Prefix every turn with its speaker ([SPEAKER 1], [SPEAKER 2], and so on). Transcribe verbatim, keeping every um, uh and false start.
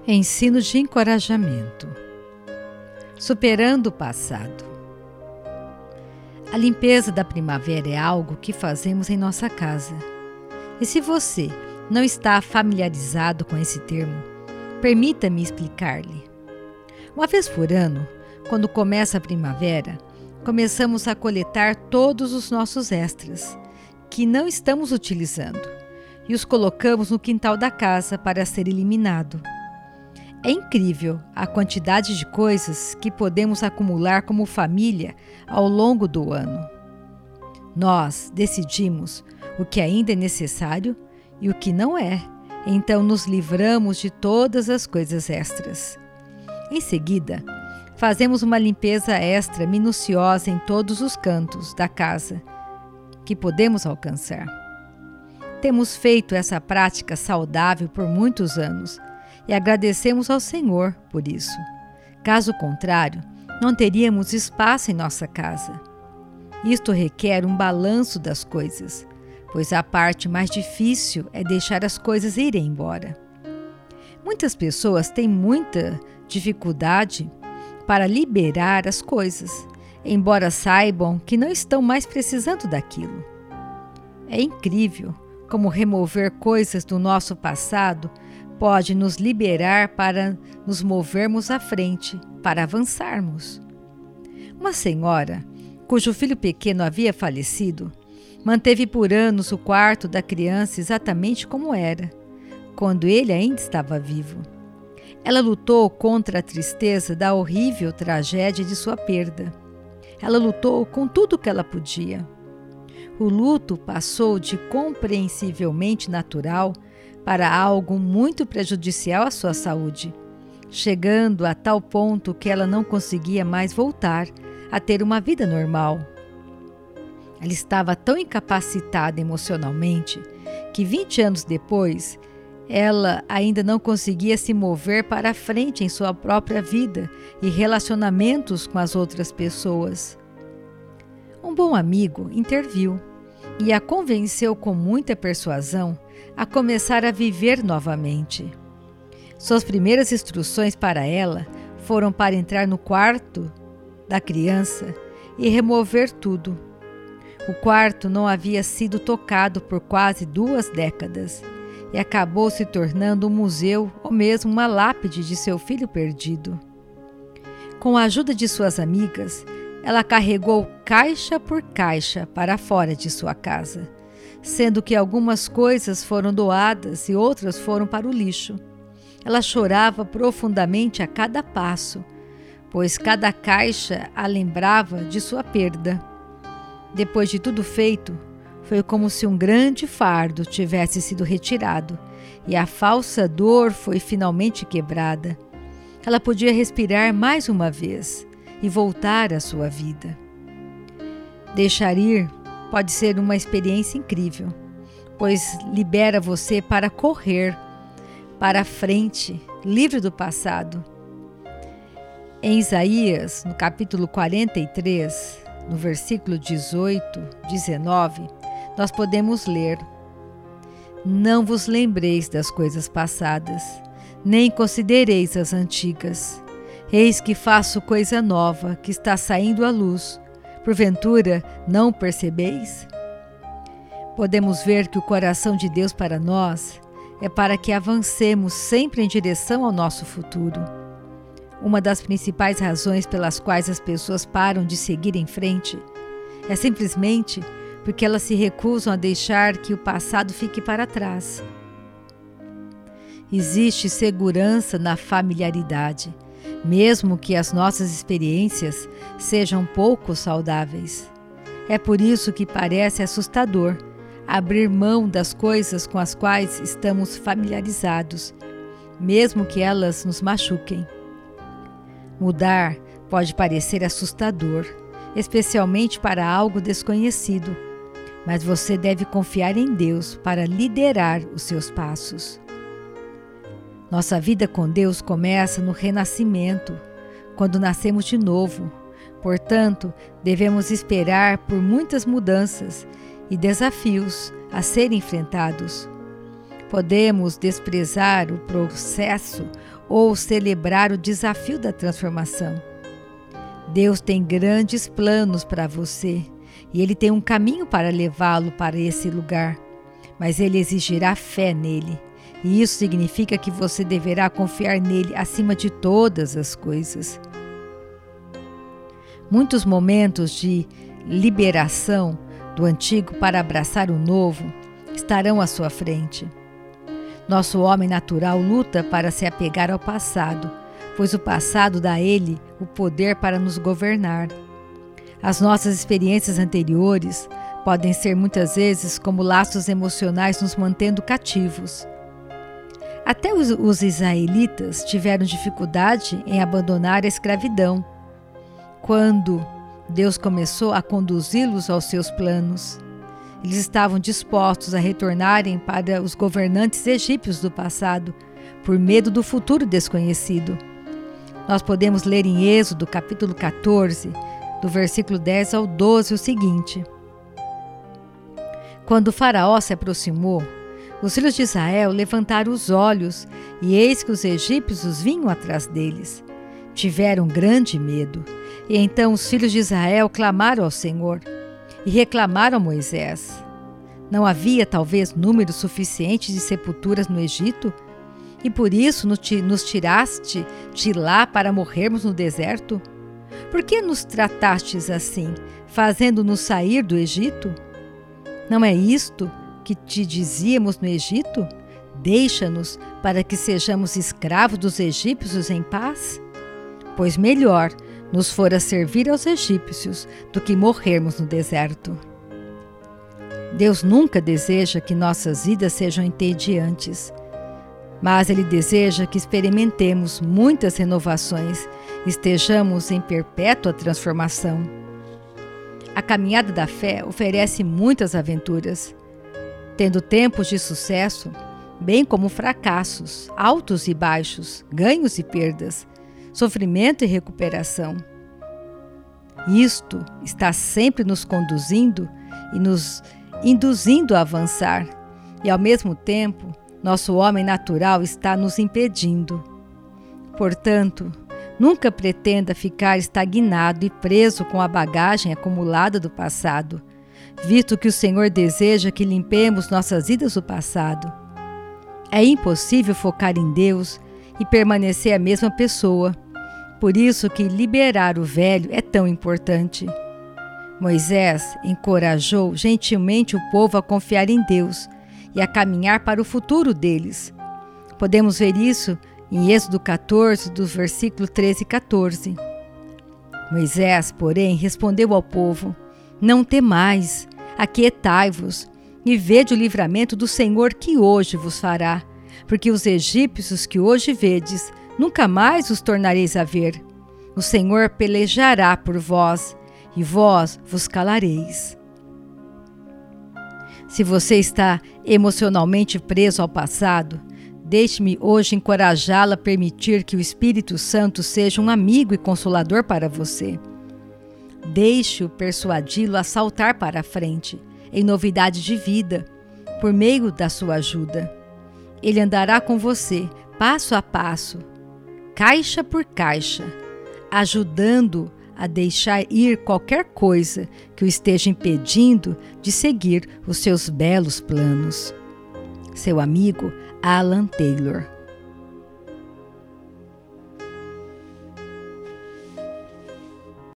[SPEAKER 1] Ensino de encorajamento. Superando o passado. A limpeza da primavera é algo que fazemos em nossa casa. E se você não está familiarizado com esse termo, permita-me explicar-lhe. Uma vez por ano, quando começa a primavera, começamos a coletar todos os nossos extras, que não estamos utilizando, e os colocamos no quintal da casa para ser eliminado. É incrível a quantidade de coisas que podemos acumular como família ao longo do ano. Nós decidimos o que ainda é necessário e o que não é, então nos livramos de todas as coisas extras. Em seguida, fazemos uma limpeza extra minuciosa em todos os cantos da casa que podemos alcançar. Temos feito essa prática saudável por muitos anos e agradecemos ao Senhor por isso. Caso contrário, não teríamos espaço em nossa casa. Isto requer um balanço das coisas, pois a parte mais difícil é deixar as coisas irem embora. Muitas pessoas têm muita dificuldade para liberar as coisas, embora saibam que não estão mais precisando daquilo. É incrível como remover coisas do nosso passado pode nos liberar para nos movermos à frente, para avançarmos. Uma senhora, cujo filho pequeno havia falecido, manteve por anos o quarto da criança exatamente como era, quando ele ainda estava vivo. Ela lutou contra a tristeza da horrível tragédia de sua perda. Ela lutou com tudo o que ela podia. O luto passou de compreensivelmente natural para algo muito prejudicial à sua saúde, chegando a tal ponto que ela não conseguia mais voltar a ter uma vida normal. Ela estava tão incapacitada emocionalmente que vinte anos depois, ela ainda não conseguia se mover para a frente em sua própria vida e relacionamentos com as outras pessoas. Um bom amigo interviu e a convenceu com muita persuasão a começar a viver novamente. Suas primeiras instruções para ela foram para entrar no quarto da criança e remover tudo. O quarto não havia sido tocado por quase duas décadas e acabou se tornando um museu ou mesmo uma lápide de seu filho perdido. Com a ajuda de suas amigas, ela carregou caixa por caixa para fora de sua casa, sendo que algumas coisas foram doadas e outras foram para o lixo. Ela chorava profundamente a cada passo, pois cada caixa a lembrava de sua perda. Depois de tudo feito, foi como se um grande fardo tivesse sido retirado e a falsa dor foi finalmente quebrada. Ela podia respirar mais uma vez e voltar à sua vida. Deixar ir pode ser uma experiência incrível, pois libera você para correr para a frente, livre do passado. Em Isaías, no capítulo quarenta e três, no versículo dezoito, dezenove, nós podemos ler: Não vos lembreis das coisas passadas, nem considereis as antigas. Eis que faço coisa nova, que está saindo à luz. Porventura, não percebeis? Podemos ver que o coração de Deus para nós é para que avancemos sempre em direção ao nosso futuro. Uma das principais razões pelas quais as pessoas param de seguir em frente é simplesmente porque elas se recusam a deixar que o passado fique para trás. Existe segurança na familiaridade, mesmo que as nossas experiências sejam pouco saudáveis. É por isso que parece assustador abrir mão das coisas com as quais estamos familiarizados, mesmo que elas nos machuquem. Mudar pode parecer assustador, especialmente para algo desconhecido, mas você deve confiar em Deus para liderar os seus passos. Nossa vida com Deus começa no renascimento, quando nascemos de novo. Portanto, devemos esperar por muitas mudanças e desafios a serem enfrentados. Podemos desprezar o processo ou celebrar o desafio da transformação. Deus tem grandes planos para você e Ele tem um caminho para levá-lo para esse lugar, mas Ele exigirá fé nele. E isso significa que você deverá confiar nele acima de todas as coisas. Muitos momentos de liberação do antigo para abraçar o novo estarão à sua frente. Nosso homem natural luta para se apegar ao passado, pois o passado dá a ele o poder para nos governar. As nossas experiências anteriores podem ser muitas vezes como laços emocionais nos mantendo cativos. Até os, os israelitas tiveram dificuldade em abandonar a escravidão, quando Deus começou a conduzi-los aos seus planos. Eles estavam dispostos a retornarem para os governantes egípcios do passado, por medo do futuro desconhecido. Nós podemos ler em Êxodo, capítulo quatorze, do versículo dez ao doze, o seguinte: Quando o faraó se aproximou, os filhos de Israel levantaram os olhos, e eis que os egípcios vinham atrás deles. Tiveram grande medo, e então os filhos de Israel clamaram ao Senhor e reclamaram a Moisés. Não havia talvez número suficiente de sepulturas no Egito? E por isso nos tiraste de lá para morrermos no deserto? Por que nos tratastes assim, fazendo-nos sair do Egito? Não é isto que te dizíamos no Egito? Deixa-nos para que sejamos escravos dos egípcios em paz? Pois melhor nos fora servir aos egípcios do que morrermos no deserto. Deus nunca deseja que nossas vidas sejam entediantes, mas Ele deseja que experimentemos muitas renovações, estejamos em perpétua transformação. A caminhada da fé oferece muitas aventuras, tendo tempos de sucesso, bem como fracassos, altos e baixos, ganhos e perdas, sofrimento e recuperação. Isto está sempre nos conduzindo e nos induzindo a avançar, e ao mesmo tempo, nosso homem natural está nos impedindo. Portanto, nunca pretenda ficar estagnado e preso com a bagagem acumulada do passado, visto que o Senhor deseja que limpemos nossas vidas do passado. É impossível focar em Deus e permanecer a mesma pessoa. Por isso que liberar o velho é tão importante. Moisés encorajou gentilmente o povo a confiar em Deus e a caminhar para o futuro deles. Podemos ver isso em Êxodo quatorze, dos versículos treze e quatorze. Moisés, porém, respondeu ao povo: Não temais, aquietai-vos, e vede o livramento do Senhor que hoje vos fará, porque os egípcios que hoje vedes, nunca mais os tornareis a ver. O Senhor pelejará por vós, e vós vos calareis. Se você está emocionalmente preso ao passado, deixe-me hoje encorajá-la a permitir que o Espírito Santo seja um amigo e consolador para você. Deixe-o persuadi-lo a saltar para a frente, em novidade de vida, por meio da sua ajuda. Ele andará com você, passo a passo, caixa por caixa, ajudando a deixar ir qualquer coisa que o esteja impedindo de seguir os seus belos planos. Seu amigo Alan Taylor.